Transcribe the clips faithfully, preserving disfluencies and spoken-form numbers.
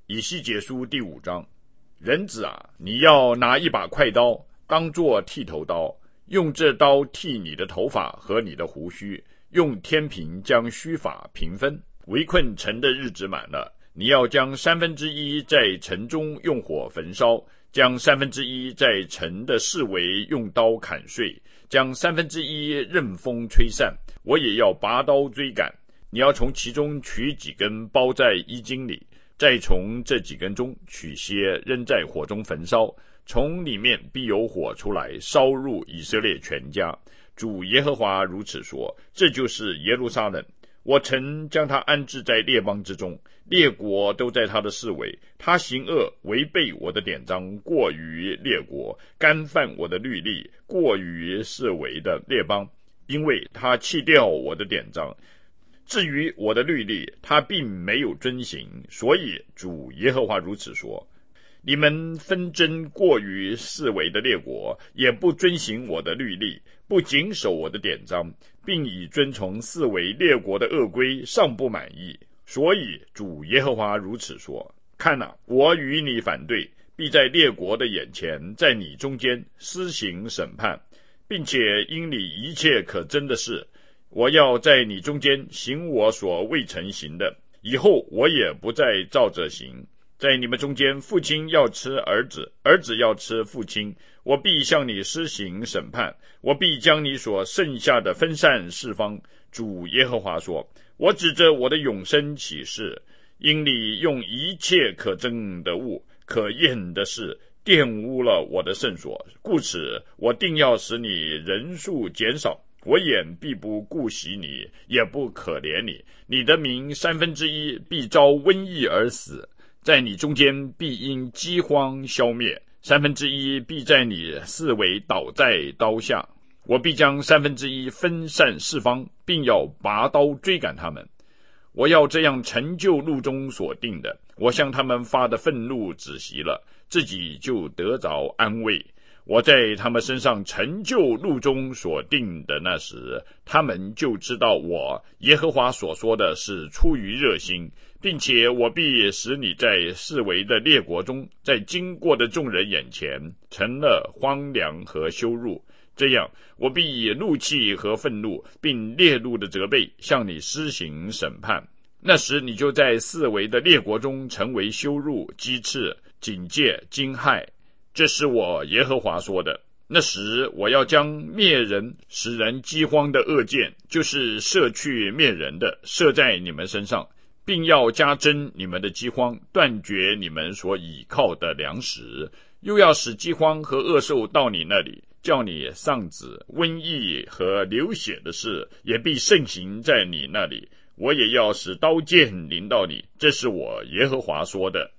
以西结书第五章，人子啊，你要拿一把快刀，当作剃头刀，用这刀剃你的头发和你的胡须，用天平将须发平分。围困城的日子满了，你要将三分之一在城中用火焚烧，将三分之一在城的四围用刀砍碎，将三分之一任风吹散。我也要拔刀追赶。你要从其中取几根包在衣襟里，再从这几根中取些扔在火中焚烧，从里面必有火出来，烧入以色列全家。主耶和华如此说，这就是耶路撒冷。我曾将他安置在列邦之中，列国都在他的四围。他行恶，违背我的典章，过于列国，干犯我的律例，过于四围的列邦，因为他弃掉我的典章。至于我的律例，他并没有遵行，所以主耶和华如此说，你们纷争过于四围的列国，也不遵行我的律例，不谨守我的典章，并以遵从四围列国的恶规，尚不满意。所以主耶和华如此说，看哪，我与你反对，必在列国的眼前，在你中间施行审判，并且因你一切可憎的事，我要在你中间行我所未曾行的，以后我也不再照着行。在你们中间，父亲要吃儿子，儿子要吃父亲，我必向你施行审判，我必将你所剩下的分散四方。主耶和华说，我指着我的永生起誓，因你用一切可憎的物、可厌的事玷污了我的圣所，故此我定要使你人数减少，我眼必不顾惜你，也不可怜你。你的民三分之一必遭瘟疫而死，在你中间必因饥荒消灭，三分之一必在你四围倒在刀下。我必将三分之一分散四方，并要拔刀追赶他们。我要这样成就路中所定的，我向他们发的愤怒止息了，自己就得着安慰。我在他们身上成就路中所定的那时，他们就知道我耶和华所说的是出于热心，并且我必使你在四围的列国中，在经过的众人眼前成了荒凉和羞辱。这样，我必以怒气和愤怒，并烈怒的责备，向你施行审判。那时，你就在四围的列国中成为羞辱、讥刺、警戒、惊骇。这是我耶和华说的。那时，我要将灭人、使人饥荒的恶箭，就是射去灭人的，射在你们身上，并要加增你们的饥荒，断绝你们所倚靠的粮食，又要使饥荒和恶兽到你那里，叫你丧子，瘟疫和流血的事也必盛行在你那里。我也要使刀剑临到你，这是我耶和华说的。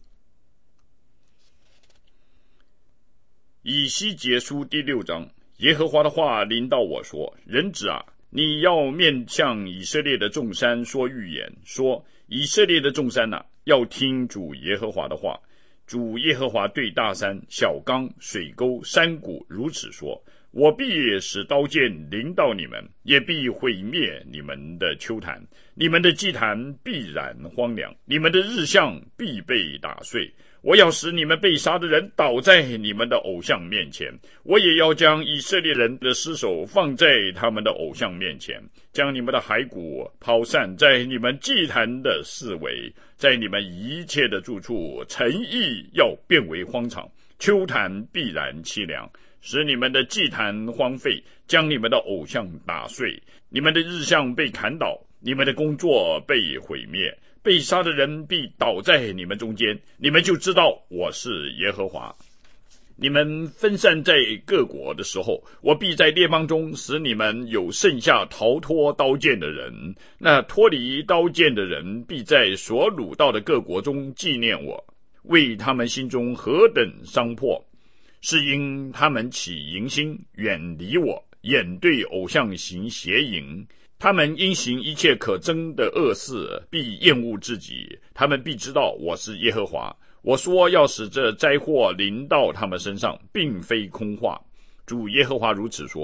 以西结书第六章，耶和华的话临到我说，人子啊，你要面向以色列的众山说预言，说以色列的众山啊，要听主耶和华的话。主耶和华对大山、小冈、水沟、山谷如此说，我必使刀剑临到你们，也必毁灭你们的丘坛，你们的祭坛必然荒凉，你们的日像必被打碎。我要使你们被杀的人倒在你们的偶像面前，我也要将以色列人的尸首放在他们的偶像面前，将你们的骸骨抛散在你们祭坛的四围，在你们一切的住处，城邑要变为荒场，丘坛必然凄凉，使你们的祭坛荒废，将你们的偶像打碎，你们的日像被砍倒，你们的工作被毁灭，被杀的人必倒在你们中间，你们就知道我是耶和华。你们分散在各国的时候，我必在列邦中使你们有剩下逃脱刀剑的人，那脱离刀剑的人必在所掳到的各国中纪念我，为他们心中何等伤迫，是因他们起淫心，远离我，眼对偶像行邪淫。他们因行一切可憎的恶事，必厌恶自己，他们必知道我是耶和华。我说要使这灾祸临到他们身上，并非空话。主耶和华如此说，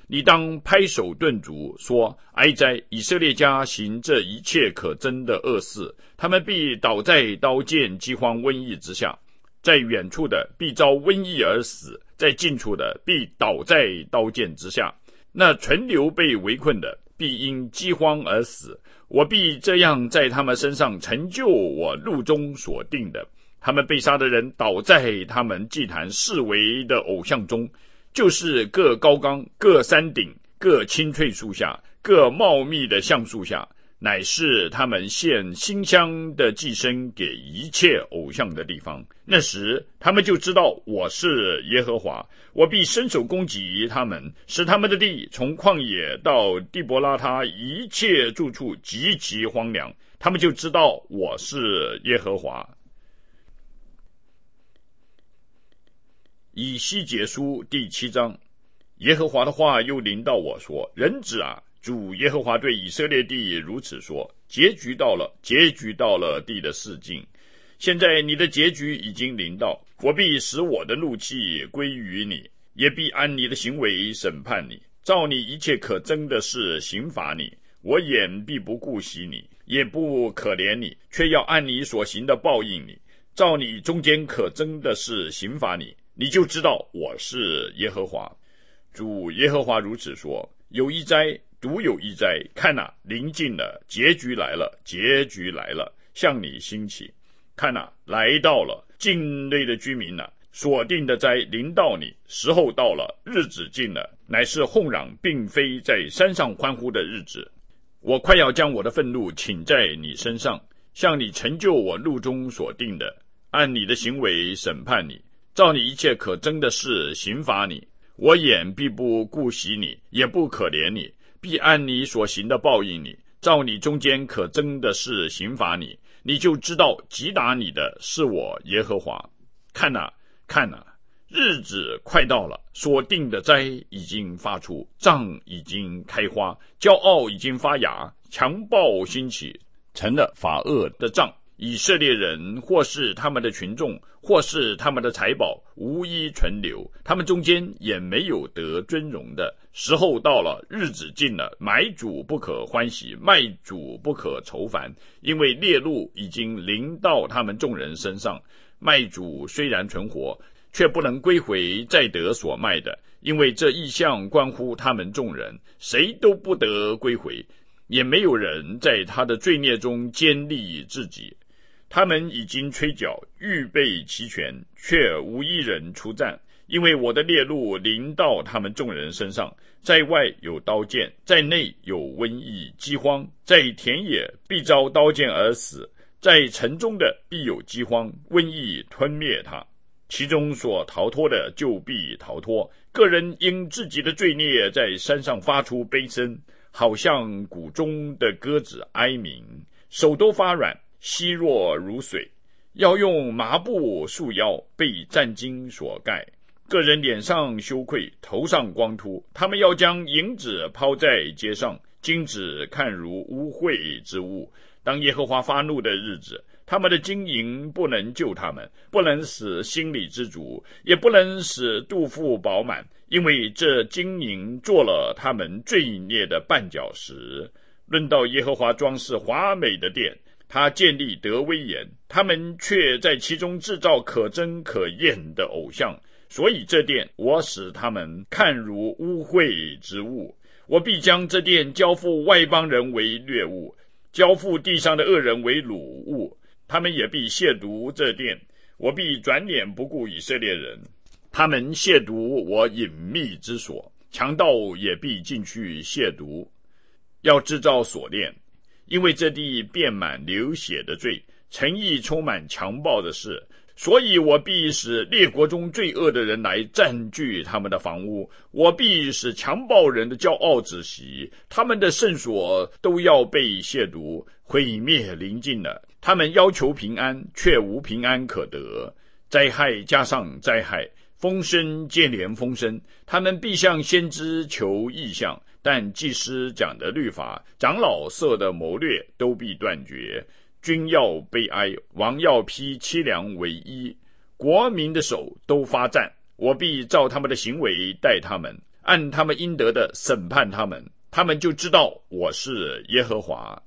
你当拍手顿足，说：哀哉！以色列家行这一切可憎的恶事，他们必倒在刀剑、饥荒、瘟疫之下。在远处的必遭瘟疫而死，在近处的必倒在刀剑之下。那存留被围困的，必因饥荒而死。我必这样在他们身上成就我路中所定的。他们被杀的人倒在他们祭坛视为的偶像中，就是各高冈、各山顶、各青翠树下、各茂密的橡树下，乃是他们献馨香的祭牲给一切偶像的地方。那时他们就知道我是耶和华，我必伸手攻击他们，使他们的地从旷野到地伯拉他一切住处极其荒凉，他们就知道我是耶和华。以西结书第七章，耶和华的话又临到我说：人子啊，主耶和华对以色列地如此说：结局到了，结局到了地的四境。现在你的结局已经临到，我必使我的怒气归于你，也必按你的行为审判你，照你一切可憎的事刑罚你。我眼必不顾惜你，也不可怜你，却要按你所行的报应你，照你中间可憎的事刑罚你。你就知道我是耶和华。主耶和华如此说：有一灾，独有一灾，看哪，临近了，结局来了，结局来了，向你兴起。看哪，来到了，境内的居民哪，所定的灾临到你，时候到了，日子近了，乃是哄嚷并非在山上欢呼的日子。我快要将我的愤怒倾在你身上，向你成就我路中所定的，按你的行为审判你，照你一切可憎的事刑罚你。我眼必不顾惜你，也不可怜你，必按你所行的报应你，照你中间可憎的事刑罚你。你就知道击打你的是我耶和华。看哪，看哪，日子快到了，所定的灾已经发出，杖已经开花，骄傲已经发芽，强暴兴起，成了法恶的杖。以色列人或是他们的群众，或是他们的财宝，无一存留，他们中间也没有得尊荣的。时候到了，日子近了，买主不可欢喜，卖主不可愁烦，因为烈怒已经临到他们众人身上。卖主虽然存活，却不能归回再得所卖的，因为这异象关乎他们众人，谁都不得归回，也没有人在他的罪孽中坚立自己。他们已经吹角，预备齐全，却无一人出战，因为我的烈怒临到他们众人身上。在外有刀剑，在内有瘟疫饥荒，在田野必遭刀剑而死，在城中的必有饥荒瘟疫吞灭他，其中所逃脱的就必逃脱。个人因自己的罪孽在山上发出悲声，好像谷中的鸽子哀鸣，手都发软，稀弱如水，要用麻布束腰，被战巾所盖。个人脸上羞愧，头上光秃，他们要将银子抛在街上，金子看如污秽之物。当耶和华发怒的日子，他们的金银不能救他们，不能使心里知足，也不能使肚腹饱满，因为这金银做了他们罪孽的绊脚石。论到耶和华装饰华美的殿，他建立得威严，他们却在其中制造可憎可厌的偶像，所以这殿我使他们看如污秽之物。我必将这殿交付外邦人为掠物，交付地上的恶人为掳物，他们也必亵渎这殿。我必转脸不顾以色列人，他们亵渎我隐秘之所，强盗也必进去亵渎，要制造锁链，因为这地遍满流血的罪，城邑充满强暴的事，所以我必使列国中罪恶的人来占据他们的房屋，我必使强暴人的骄傲止息，他们的圣所都要被亵渎，毁灭临近了。他们要求平安，却无平安可得，灾害加上灾害，风声接连风声。他们必向先知求异象，但祭司讲的律法，长老设的谋略，都必断绝。君要悲哀，王要披凄凉为衣，国民的手都发战。我必照他们的行为待他们， 按他们应得的审判他们，他们就知道我是耶和华。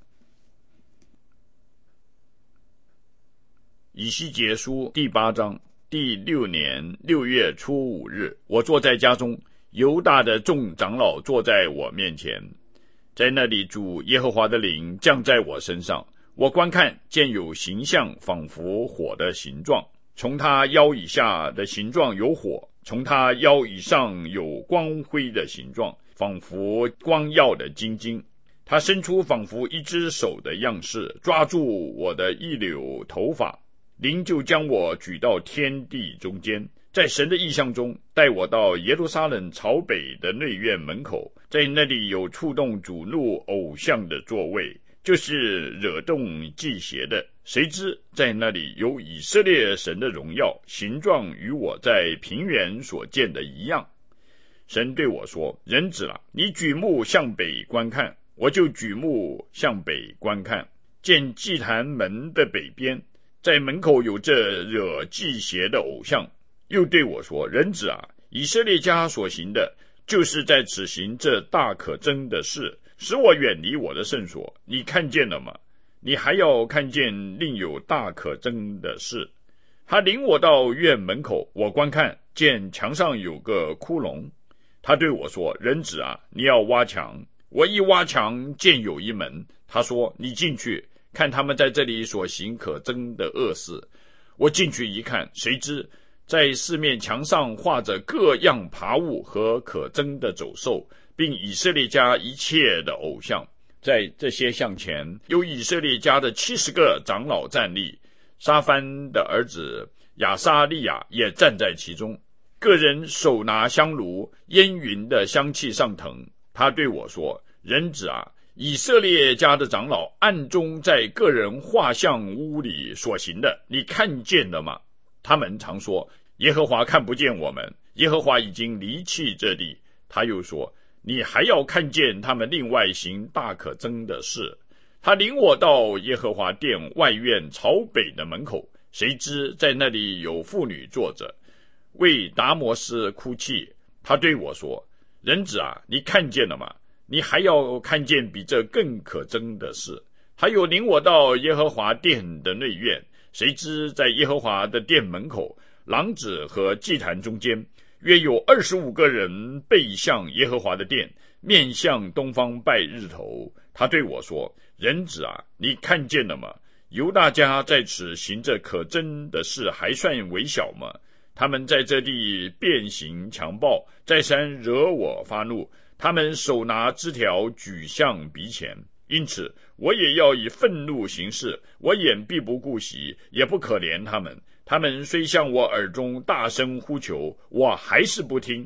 以西结书第八章，第六年六月初五日，我坐在家中，犹大的众长老坐在我面前，在那里主耶和华的灵降在我身上，我观看，见有形象仿佛火的形状，从他腰以下的形状有火，从他腰以上有光辉的形状，仿佛光耀的金晶。他伸出仿佛一只手的样式，抓住我的一绺头发，灵就将我举到天地中间，在神的意象中带我到耶路撒冷朝北的内院门口，在那里有触动主怒偶像的座位，就是惹动祭邪的。谁知在那里有以色列神的荣耀，形状与我在平原所见的一样。神对我说：人子啊，你举目向北观看。我就举目向北观看，见祭坛门的北边，在门口有这惹祭邪的偶像。又对我说：人子啊，以色列家所行的，就是在此行这大可憎的事，使我远离我的圣所。你看见了吗？你还要看见另有大可憎的事。他领我到院门口，我观看，见墙上有个窟窿。他对我说：人子啊，你要挖墙。我一挖墙，见有一门。他说：你进去看他们在这里所行可憎的恶事。我进去一看，谁知在四面墙上画着各样爬物和可憎的走兽，并以色列家一切的偶像。在这些像前，有以色列家的七十个长老站立，沙番的儿子亚撒利亚也站在其中，个人手拿香炉，烟云的香气上腾。他对我说：人子啊，以色列家的长老暗中在个人画像屋里所行的，你看见了吗？他们常说：耶和华看不见我们，耶和华已经离弃这地。他又说：你还要看见他们另外行大可憎的事。他领我到耶和华殿外院朝北的门口，谁知在那里有妇女坐着，为达摩斯哭泣。他对我说：人子啊，你看见了吗？你还要看见比这更可憎的事。他又领我到耶和华殿的内院，谁知在耶和华的殿门口，廊子和祭坛中间，约有二十五个人背向耶和华的殿，面向东方拜日头。他对我说：人子啊，你看见了吗？犹大家在此行这可憎的事，还算微小吗？他们在这地变行强暴，再三惹我发怒。他们手拿枝条举向鼻前，因此我也要以愤怒行事。我眼必不顾惜，也不可怜他们。他们虽向我耳中大声呼求，我还是不听。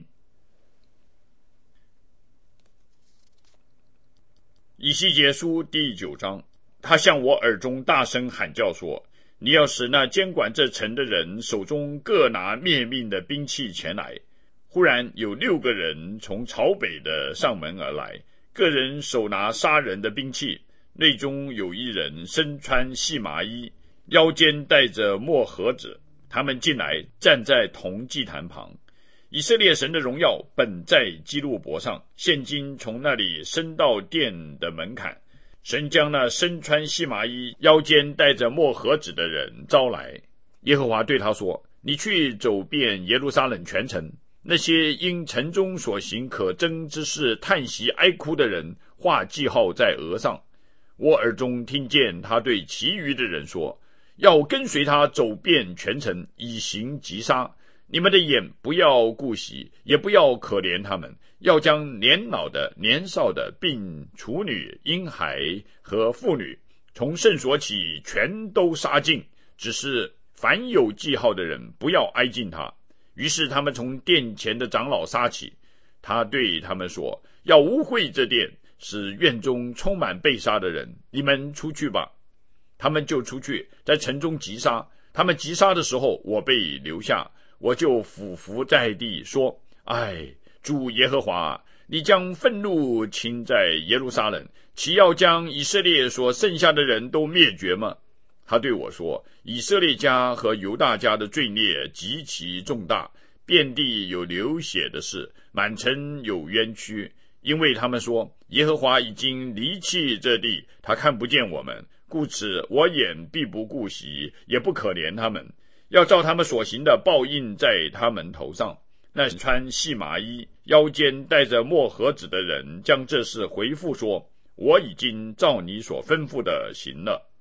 以西结书第九章，他向我耳中大声喊叫说：你要使那监管这城的人手中各拿灭命的兵器前来。忽然有六个人从朝北的上门而来，个人手拿杀人的兵器，内中有一人身穿细麻衣，腰间带着墨盒子。他们进来，站在铜祭坛旁。以色列神的荣耀本在基路伯上，现今从那里升到殿的门槛。神将那身穿细麻衣、腰间带着墨盒子的人招来。耶和华对他说：你去走遍耶路撒冷全城，那些因城中所行可憎之事叹息哀哭的人，画记号在额上。我耳中听见他对其余的人说：要跟随他走遍全城，以行击杀。你们的眼不要顾惜，也不要可怜他们，要将年老的、年少的，并处女、婴孩和妇女，从圣所起全都杀尽。只是凡有记号的人，不要挨近他。于是他们从殿前的长老杀起。他对他们说：要污秽这殿，使院中充满被杀的人。你们出去吧。他们就出去，在城中击杀。他们击杀的时候，我被留下，我就俯伏在地说：哎，主耶和华，你将愤怒倾在耶路撒冷，岂要将以色列所剩下的人都灭绝吗？他对我说：以色列家和犹大家的罪孽极其重大， 遍地有流血的事，满城有冤屈。因为他们说，耶和华已经离弃这地，他看不见我们，故此我眼必不顾惜，也不可怜他们，要照他们所行的报应在他们头上。那穿细麻衣，腰间带着墨盒子的人，将这事回复说，我已经照你所吩咐的行了。